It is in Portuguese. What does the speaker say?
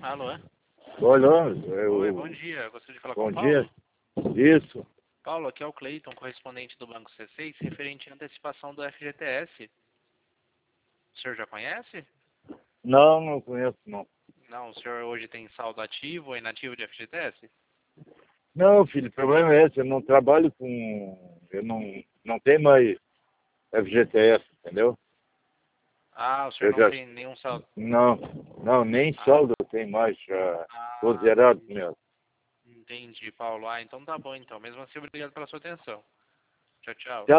Alô? Olá, Oi, bom dia. Eu gostaria de falar com bom o Paulo. dia. Isso. Paulo, aqui é o Cleiton, correspondente do Banco C6, referente à antecipação do FGTS. O senhor já conhece? Não, não conheço, não. Não, o senhor hoje tem saldo ativo ou inativo de FGTS? Não, filho, o problema é esse, eu não trabalho com... Eu não tenho mais FGTS, entendeu? Ah, o senhor Eu não já... tem nenhum saldo. Não, nem Ah, saldo eu tenho mais, já tô ah, zerado mesmo. entendi, Paulo. Ah, então tá bom então. Mesmo assim, obrigado pela sua atenção. Tchau, tchau. Tchau.